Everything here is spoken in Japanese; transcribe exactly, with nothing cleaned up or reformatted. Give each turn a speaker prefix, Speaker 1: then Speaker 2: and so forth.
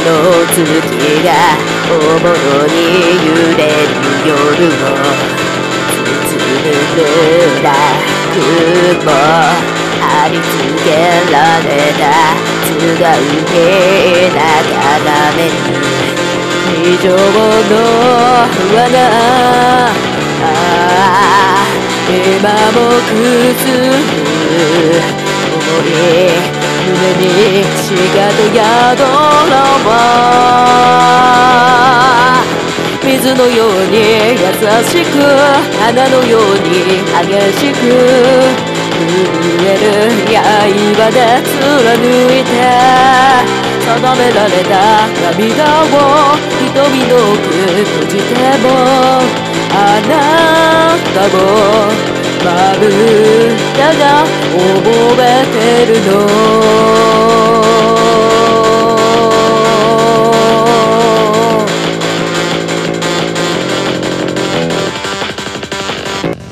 Speaker 1: の月がおもろに揺れる夜を包む暗くも貼り付けられた違う日眺める地上の罠ああ今もくすむ思い胸にしかと宿ろう水のように優しく花のように激しく震える刃で貫いて定められた涙を瞳の奥閉じてもあなたもまぶたが覚えてるの